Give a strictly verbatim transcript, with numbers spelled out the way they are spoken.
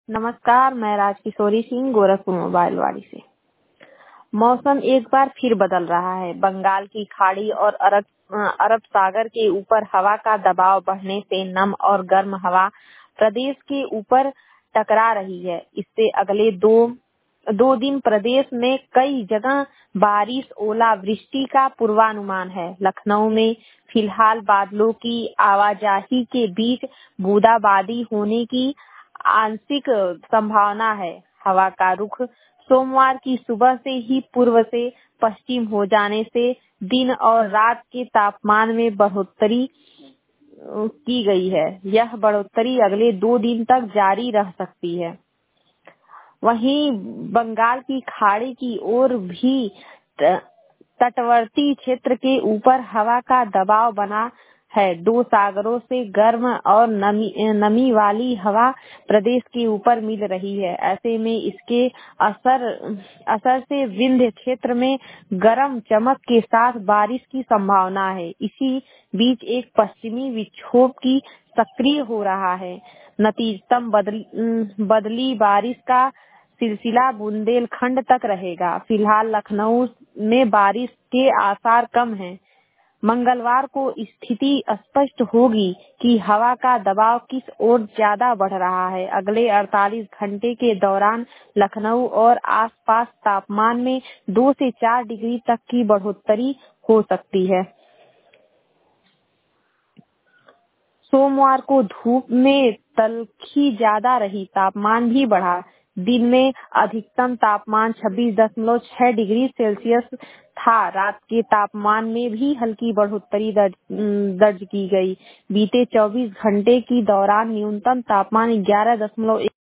नमस्कार, मैं राजकिशोरी सिंह गोरखपुर मोबाइल वाड़ी से। मौसम एक बार फिर बदल रहा है। बंगाल की खाड़ी और अरब अरब सागर के ऊपर हवा का दबाव बढ़ने से नम और गर्म हवा प्रदेश के ऊपर टकरा रही है। इससे अगले दो दो दिन प्रदेश में कई जगह बारिश, ओलावृष्टि का पूर्वानुमान है। लखनऊ में फिलहाल बादलों की आवाजाही के बीच बूंदाबांदी होने की आंशिक संभावना है। हवा का रुख सोमवार की सुबह से ही पूर्व से पश्चिम हो जाने से दिन और रात के तापमान में बढ़ोतरी की गई है। यह बढ़ोतरी अगले दो दिन तक जारी रह सकती है। वहीं बंगाल की खाड़ी की ओर भी तटवर्ती क्षेत्र के ऊपर हवा का दबाव बना है। दो सागरों से गर्म और नमी नमी वाली हवा प्रदेश के ऊपर मिल रही है। ऐसे में इसके असर असर से विंध्य क्षेत्र में गरम चमक के साथ बारिश की संभावना है। इसी बीच एक पश्चिमी विक्षोभ की सक्रिय हो रहा है। नतीजतन बदली बदली बारिश का सिलसिला बुंदेलखंड तक रहेगा। फिलहाल लखनऊ में बारिश के आसार कम हैं। मंगलवार को स्थिति स्पष्ट होगी कि हवा का दबाव किस ओर ज्यादा बढ़ रहा है। अगले अड़तालीस घंटे के दौरान लखनऊ और आसपास तापमान में दो से चार डिग्री तक की बढ़ोतरी हो सकती है। सोमवार को धूप में तल्खी ज्यादा रही, तापमान भी बढ़ा। दिन में अधिकतम तापमान छब्बीस दशमलव छह डिग्री सेल्सियस था। रात के तापमान में भी हल्की बढ़ोतरी दर्ज, दर्ज की गई। बीते चौबीस घंटे के दौरान न्यूनतम तापमान ग्यारह दशमलव